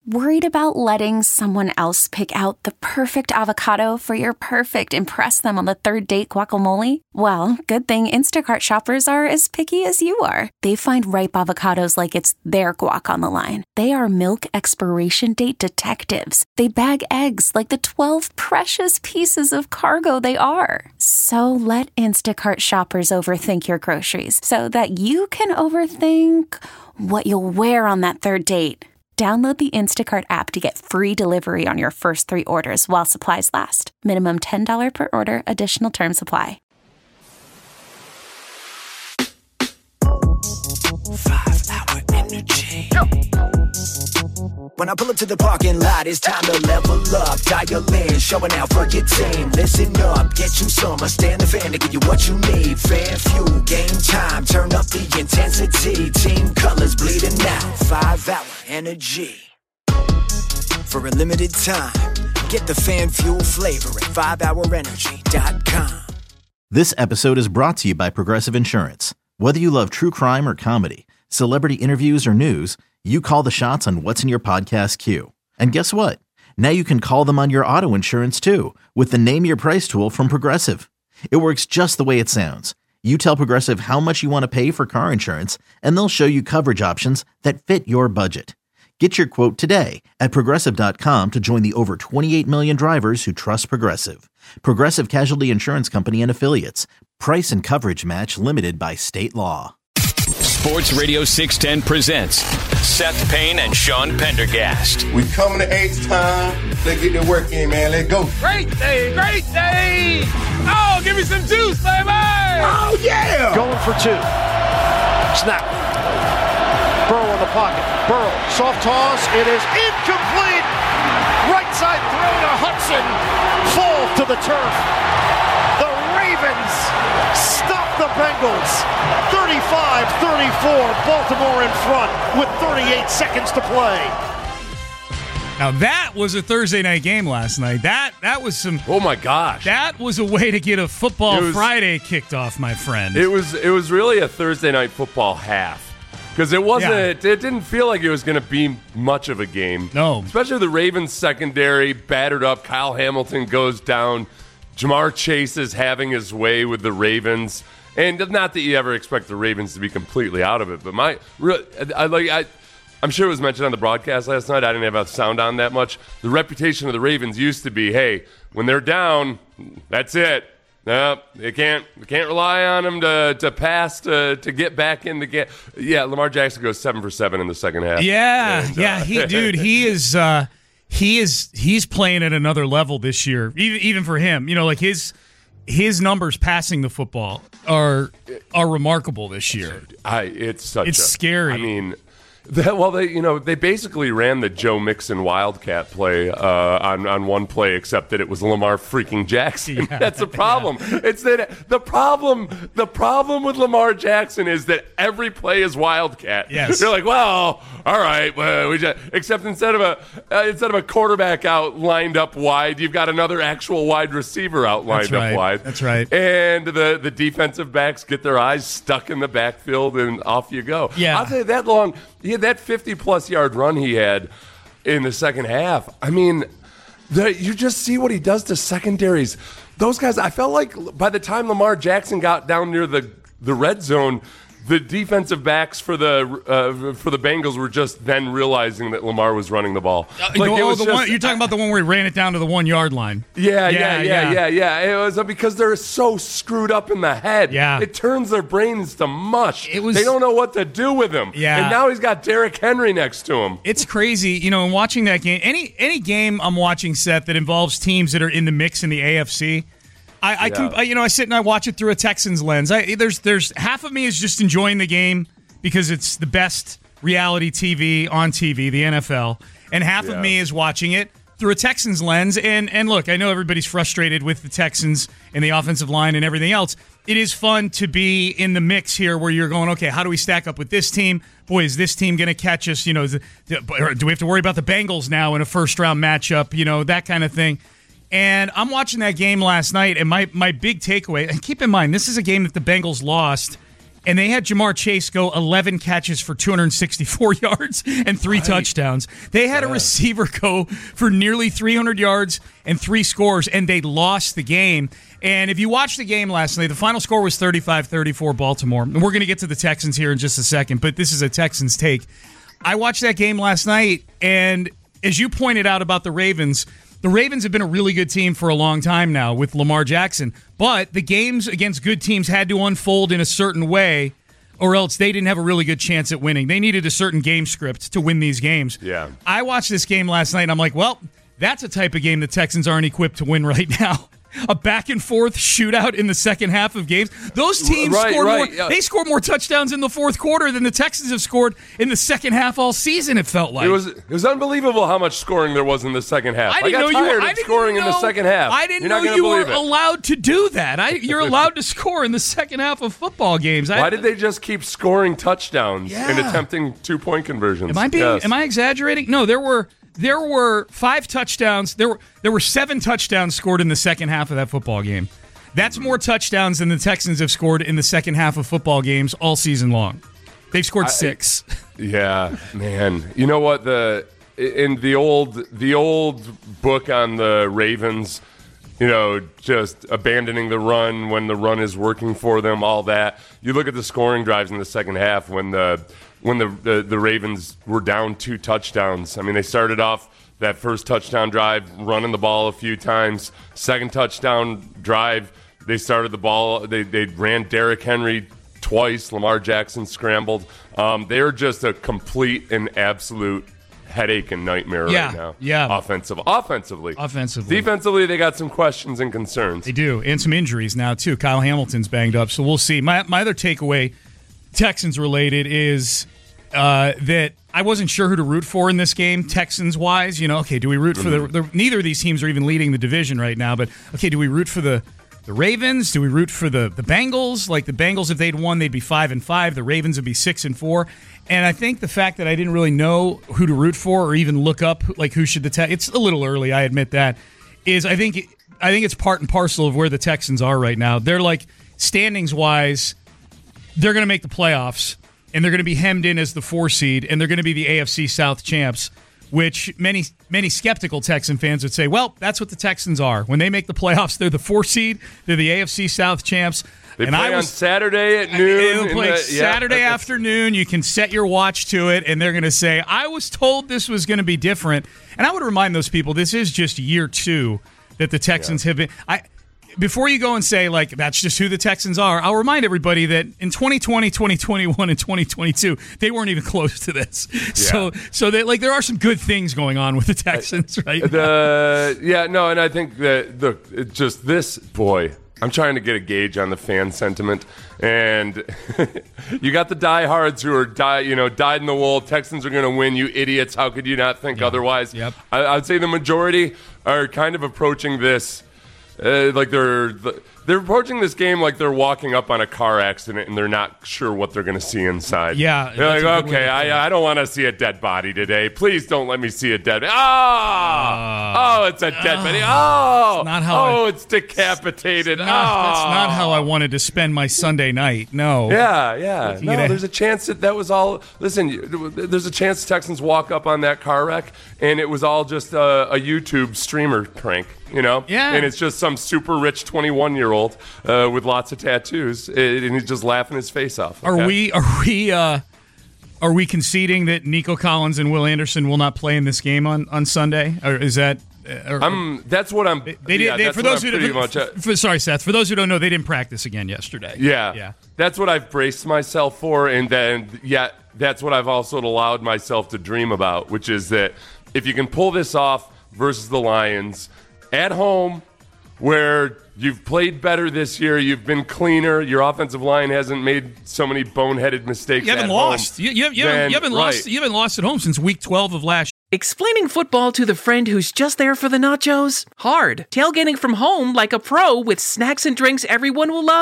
Worried about letting someone else pick out the perfect avocado for your perfect impress them on the third date guacamole? Well, good thing Instacart shoppers are as picky as you are. They find ripe avocados like it's their guac on the line. They are milk expiration date detectives. They bag eggs like the 12 precious pieces of cargo they are. So let Instacart shoppers overthink your groceries so that you can overthink what you'll wear on that third date. Download the Instacart app to get free delivery on your first 3 orders while supplies last. Minimum $10 per order. Additional terms apply. 5-hour energy. When I pull up to the parking lot, it's time to level up. Dial in, showing out for your team. Listen up, get you some. I stand the fan to give you what you need. Fan fuel, game time. Turn up the intensity. Team colors bleeding out. 5-hour energy. For a limited time, get the fan fuel flavor at 5hourenergy.com. This episode is brought to you by Progressive Insurance. Whether you love true crime or comedy, celebrity interviews or news, you call the shots on what's in your podcast queue. And guess what? Now you can call them on your auto insurance too with the Name Your Price tool from Progressive. It works just the way it sounds. You tell Progressive how much you want to pay for car insurance, and they'll show you coverage options that fit your budget. Get your quote today at Progressive.com to join the over 28 million drivers who trust Progressive. Progressive Casualty Insurance Company and Affiliates. Price and coverage match limited by state law. Sports Radio 610 presents Seth Payne and Sean Pendergast. We coming to H-Town. Let's get the work in, man. Let's go. Great day, great day. Oh, give me some juice, baby. Oh, yeah. Going for 2. Snap. Burrow in the pocket. Burrow, soft toss. It is incomplete. Right side throw to Hudson. Fall to the turf. The Ravens stop the Bengals. 35-34. Baltimore in front with 38 seconds to play. Now that was a Thursday night game last night. That was some. Oh my gosh! That was a way to get a football Friday kicked off, my friend. It was really a Thursday night football half. Because it wasn't, it didn't feel like it was going to be much of a game. No. Especially the Ravens secondary, battered up. Kyle Hamilton goes down. Jamar Chase is having his way with the Ravens. And not that you ever expect the Ravens to be completely out of it, but I'm sure it was mentioned on the broadcast last night. I didn't have a sound on that much. The reputation of the Ravens used to be, hey, when they're down, that's it. No, we can't rely on him to pass to get back in the game. Yeah, Lamar Jackson goes 7 for 7 in the second half. Yeah, he's playing at another level this year. Even for him, like his numbers passing the football are remarkable this year. It's scary. I mean. They basically ran the Joe Mixon Wildcat play on one play, except that it was Lamar freaking Jackson. Yeah, that's the problem. Yeah. It's that the problem with Lamar Jackson is that every play is Wildcat. Yes. You're like, well, all right, except instead of a quarterback out lined up wide, you've got another actual wide receiver out lined up wide. That's right. And the defensive backs get their eyes stuck in the backfield, and off you go. Yeah. I'll tell you that long. That 50-plus yard run he had in the second half. I mean, you just see what he does to secondaries. Those guys, I felt like by the time Lamar Jackson got down near the red zone, the defensive backs for the Bengals were just then realizing that Lamar was running the ball. You're talking about the one where he ran it down to the 1 yard line. Yeah. It was because they're so screwed up in the head. Yeah. It turns their brains to mush. They don't know what to do with him. Yeah. And now he's got Derrick Henry next to him. It's crazy, in watching that game. Any game I'm watching, Seth, that involves teams that are in the mix in the AFC. I sit and I watch it through a Texans lens. There's half of me is just enjoying the game because it's the best reality TV on TV, the NFL, and half of me is watching it through a Texans lens. And look, I know everybody's frustrated with the Texans and the offensive line and everything else. It is fun to be in the mix here where you're going, okay, how do we stack up with this team? Boy, is this team going to catch us? Do we have to worry about the Bengals now in a first-round matchup? That kind of thing. And I'm watching that game last night, and my big takeaway, and keep in mind, this is a game that the Bengals lost and they had Jamar Chase go 11 catches for 264 yards and 3 touchdowns. They had a receiver go for nearly 300 yards and 3 scores, and they lost the game. And if you watched the game last night, the final score was 35-34 Baltimore. And we're going to get to the Texans here in just a second, but this is a Texans take. I watched that game last night, and as you pointed out about the Ravens have been a really good team for a long time now with Lamar Jackson. But the games against good teams had to unfold in a certain way, or else they didn't have a really good chance at winning. They needed a certain game script to win these games. Yeah. I watched this game last night, and I'm like, well, that's a type of game the Texans aren't equipped to win right now. A back-and-forth shootout in the second half of games. Those teams They scored more touchdowns in the fourth quarter than the Texans have scored in the second half all season, it felt like. It was unbelievable how much scoring there was in the second half. I got tired of scoring in the second half. I didn't know you were allowed to do that. You're allowed to score in the second half of football games. Why did they just keep scoring touchdowns and attempting 2-point conversions? Am I exaggerating? No, there were 5 touchdowns. There were 7 touchdowns scored in the second half of that football game. That's more touchdowns than the Texans have scored in the second half of football games all season long. They've scored 6. Yeah, man. You know what? In the old book on the Ravens, just abandoning the run when the run is working for them, all that. You look at the scoring drives in the second half when the Ravens were down 2 touchdowns. I mean, they started off that first touchdown drive running the ball a few times. Second touchdown drive, they started the ball. They ran Derrick Henry twice. Lamar Jackson scrambled. They are just a complete and absolute headache and nightmare right now. Yeah. Offensively. Defensively, they got some questions and concerns. They do, and some injuries now, too. Kyle Hamilton's banged up, so we'll see. My other takeaway, Texans related, is that I wasn't sure who to root for in this game, Texans-wise. Okay, do we root for the neither of these teams are even leading the division right now, but, okay, do we root for the Ravens? Do we root for the Bengals? Like, the Bengals, if they'd won, they'd be 5-5. The Ravens would be 6-4. And I think the fact that I didn't really know who to root for or even look up, like, who should it's a little early, I admit that, is I think it's part and parcel of where the Texans are right now. They're, like, standings-wise, they're going to make the playoffs, and they're going to be hemmed in as the 4 seed, and they're going to be the AFC South champs, which many skeptical Texan fans would say, well, that's what the Texans are. When they make the playoffs, they're the 4 seed, they're the AFC South champs. They play on Saturday at noon. They'll play Saturday afternoon. You can set your watch to it, and they're going to say, I was told this was going to be different. And I would remind those people, this is just year 2 that the Texans have been. Before you go and say, like, that's just who the Texans are, I'll remind everybody that in 2020, 2021, and 2022, they weren't even close to this. Yeah. So there are some good things going on with the Texans, right? And I think that I'm trying to get a gauge on the fan sentiment, and you got the diehards who are dyed in the wool. Texans are going to win, you idiots. How could you not think otherwise? Yep. I'd say the majority are kind of approaching this like they're approaching this game like they're walking up on a car accident and they're not sure what they're going to see inside. Yeah, they're like, okay, I don't want to see a dead body today. Please don't let me see a dead body. It's a dead body. It's decapitated. That's not how I wanted to spend my Sunday night. No. Yeah. No, there's a chance that was all. Listen, there's a chance Texans walk up on that car wreck and it was all just a YouTube streamer prank. Yeah. And it's just some super rich 21-year-old with lots of tattoos, and he's just laughing his face off. Okay? Are we conceding that Nico Collins and Will Anderson will not play in this game on Sunday? Or is that? That's what I'm. Sorry, Seth. For those who don't know, they didn't practice again yesterday. Yeah. That's what I've braced myself for, and then that's what I've also allowed myself to dream about, which is that if you can pull this off versus the Lions at home, where you've played better this year, you've been cleaner, your offensive line hasn't made so many boneheaded mistakes. You haven't lost. You haven't lost. You haven't lost at home since week 12 of last year. Explaining football to the friend who's just there for the nachos? Hard. Tailgating from home like a pro with snacks and drinks everyone will love?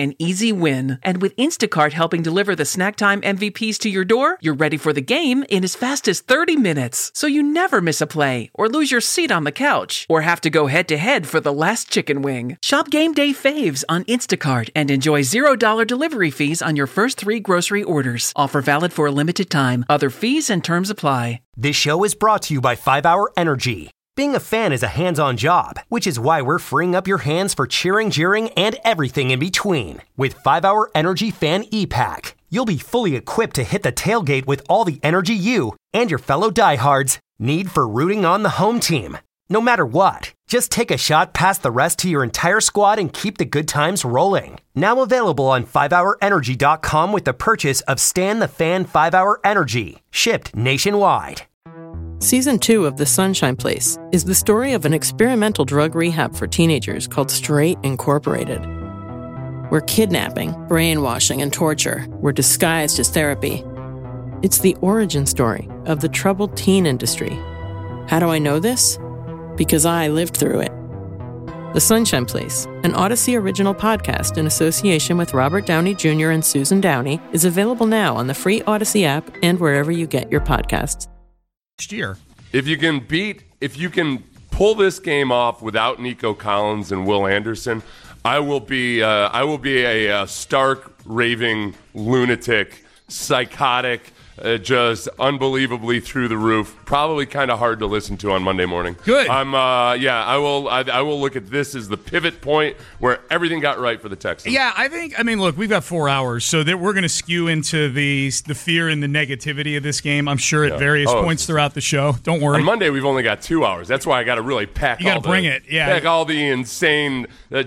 an easy win. And with Instacart helping deliver the Snack Time MVPs to your door, you're ready for the game in as fast as 30 minutes. So you never miss a play or lose your seat on the couch or have to go head-to-head for the last chicken wing. Shop Game Day Faves on Instacart and enjoy $0 delivery fees on your first 3 grocery orders. Offer valid for a limited time. Other fees and terms apply. This show is brought to you by 5 Hour Energy. Being a fan is a hands-on job, which is why we're freeing up your hands for cheering, jeering, and everything in between. With 5 Hour Energy Fan E-Pack, you'll be fully equipped to hit the tailgate with all the energy you and your fellow diehards need for rooting on the home team. No matter what, just take a shot past the rest to your entire squad and keep the good times rolling. Now available on 5hourenergy.com with the purchase of Stan the Fan 5 Hour Energy, shipped nationwide. Season 2 of The Sunshine Place is the story of an experimental drug rehab for teenagers called Straight Incorporated, where kidnapping, brainwashing, and torture were disguised as therapy. It's the origin story of the troubled teen industry. How do I know this? Because I lived through it. The Sunshine Place, an Odyssey original podcast in association with Robert Downey Jr. and Susan Downey, is available now on the free Odyssey app and wherever you get your podcasts. Year. If you can pull this game off without Nico Collins and Will Anderson, I will be a stark, raving lunatic, psychotic, just unbelievably through the roof. Probably kind of hard to listen to on Monday morning. Good. I will look at this as the pivot point where everything got right for the Texans. Yeah, look, we've got 4 hours, so that we're going to skew into the fear and the negativity of this game, I'm sure, at various points throughout the show. Don't worry. On Monday, we've only got 2 hours. That's why I got to really pack. You got to bring it. Yeah, pack all the insane,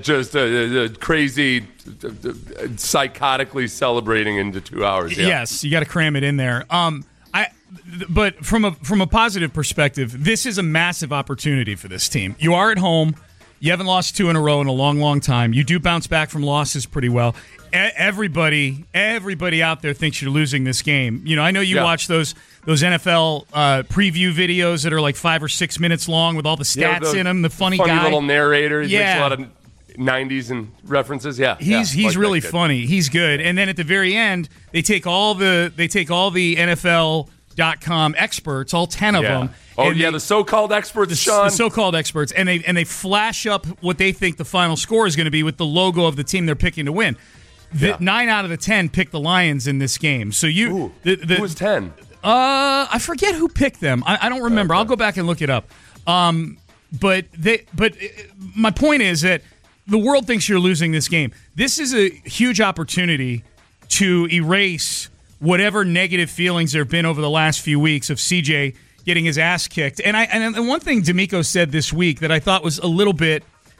crazy, psychotically celebrating into 2 hours. Yeah. Yes, you got to cram it in there. But from a positive perspective, this is a massive opportunity for this team. You are at home. You haven't lost 2 in a row in a long, long time. You do bounce back from losses pretty well. Everybody out there thinks you're losing this game. You know, I know you watch those NFL preview videos that are like 5 or 6 minutes long with all the stats in them. The funny guy, little narrator. He makes a lot of 90s and references. Yeah, he's really funny. He's good. And then at the very end, they take all the NFL.com experts, all 10 of them. Oh yeah, the so-called experts, Sean. The so-called experts, and they flash up what they think the final score is going to be with the logo of the team they're picking to win. 9 out of the 10 picked the Lions in this game. So who was 10? I forget who picked them. I don't remember. Okay. I'll go back and look it up. But my point is that the world thinks you're losing this game. This is a huge opportunity to erase whatever negative feelings there have been over the last few weeks of CJ getting his ass kicked. And one thing D'Amico said this week that I thought was a little bit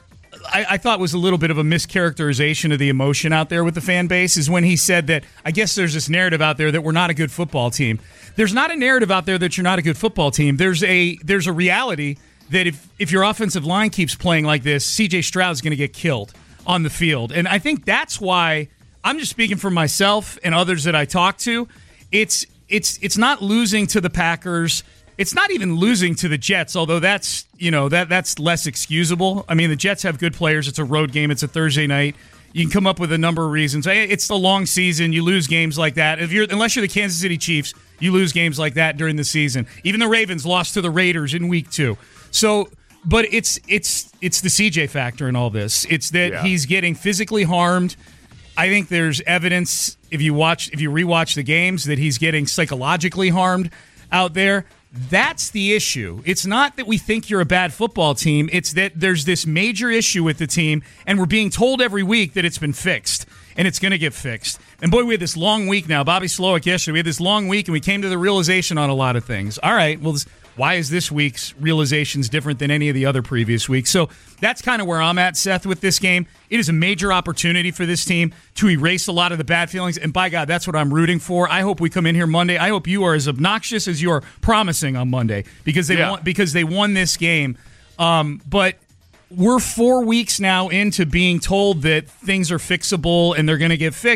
of a mischaracterization of the emotion out there with the fan base is when he said that I guess there's this narrative out there that we're not a good football team. There's not a narrative out there that you're not a good football team. There's a reality that if your offensive line keeps playing like this, C.J. Stroud's going to get killed on the field. And I think that's why I'm just speaking for myself and others that I talk to. It's not losing to the Packers. It's not even losing to the Jets, although that's less excusable. I mean, the Jets have good players. It's a road game. It's a Thursday night. You can come up with a number of reasons. It's the long season. You lose games like that. Unless you're the Kansas City Chiefs, you lose games like that during the season. Even the Ravens lost to the Raiders in week 2. So, but it's the CJ factor in all this. It's that he's getting physically harmed. I think there's evidence if you rewatch the games that he's getting psychologically harmed out there. That's the issue. It's not that we think you're a bad football team. It's that there's this major issue with the team, and we're being told every week that it's been fixed, and it's going to get fixed. And boy, we had this long week now. Bobby Slowik yesterday, we had this long week, and we came to the realization on a lot of things. All right, well, why is this week's realizations different than any of the other previous weeks? So that's kind of where I'm at, Seth, with this game. It is a major opportunity for this team to erase a lot of the bad feelings, and by God, that's what I'm rooting for. I hope we come in here Monday. I hope you are as obnoxious as you are promising on Monday because they won this game. But we're 4 weeks now into being told that things are fixable and they're going to get fixed.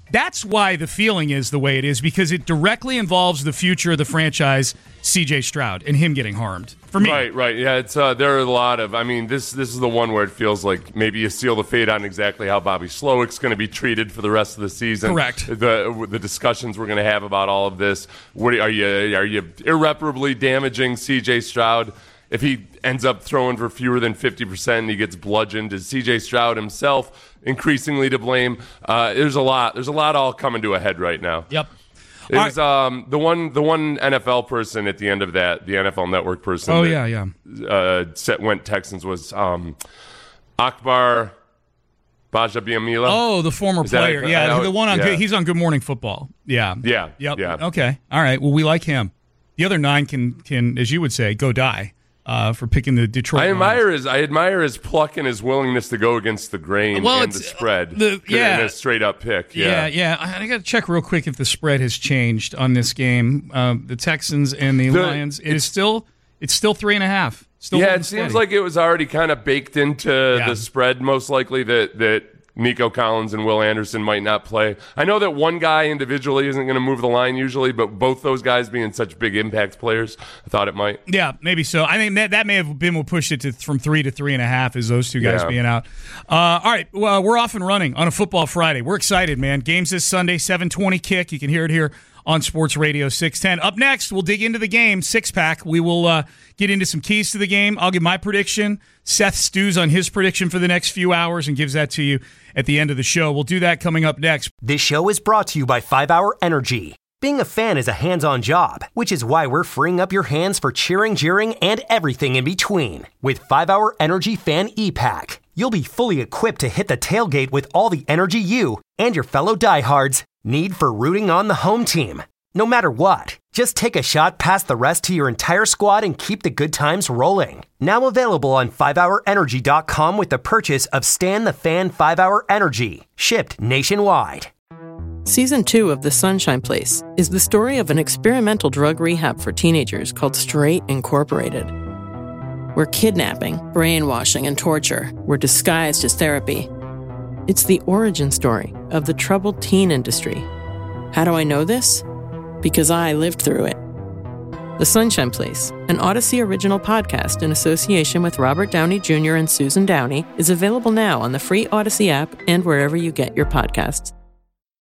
That's why the feeling is the way it is, because it directly involves the future of the franchise, C.J. Stroud, and him getting harmed. For me. Right. Yeah, it's there are a lot of. I mean, this is the one where it feels like maybe you seal the fate on exactly how Bobby Slowick's going to be treated for the rest of the season. Correct. The discussions we're going to have about all of this. Are you irreparably damaging C.J. Stroud? If he ends up throwing for fewer than 50% and he gets bludgeoned, is C.J. Stroud himself increasingly to blame? There's a lot all coming to a head right now. Yep. It was the one NFL person at the end of that, the NFL Network person. Oh, went Texans was Akbar Bajabiamila. Oh, the former player. The one on he's on Good Morning Football. Yeah. Yeah. Okay. All right. Well, we like him. The other 9 can, as you would say, go die. For picking the Detroit. I admire his pluck and his willingness to go against the grain and the spread. In a straight up pick. Yeah. I got to check real quick if the spread has changed on this game. The Texans and the Lions. It's still 3.5. It seems like it was already kind of baked into the spread. Most likely that Nico Collins and Will Anderson might not play. I know that one guy individually isn't going to move the line usually, but both those guys being such big impact players, I thought it might. Yeah, maybe so. I think that may have been what pushed it from 3 to 3.5 is those two guys being out. All right, well, we're off and running on a Football Friday. We're excited, man. Games this Sunday, 7:20 kick. You can hear it here on Sports Radio 610. Up next, we'll dig into the game, six-pack. We will get into some keys to the game. I'll give my prediction. Seth stews on his prediction for the next few hours and gives that to you at the end of the show. We'll do that coming up next. This show is brought to you by 5 Hour Energy. Being a fan is a hands-on job, which is why we're freeing up your hands for cheering, jeering, and everything in between. With 5 Hour Energy Fan E-Pack, you'll be fully equipped to hit the tailgate with all the energy you and your fellow diehards need for rooting on the home team. No matter what, just take a shot past the rest to your entire squad and keep the good times rolling. Now available on 5hourenergy.com with the purchase of Stan the Fan 5 Hour Energy, shipped nationwide. Season 2 of The Sunshine Place is the story of an experimental drug rehab for teenagers called Straight Incorporated, where kidnapping, brainwashing, and torture were disguised as therapy. It's the origin story of the troubled teen industry. How do I know this? Because I lived through it. The Sunshine Place, an Odyssey original podcast in association with Robert Downey Jr. and Susan Downey, is available now on the free Odyssey app and wherever you get your podcasts.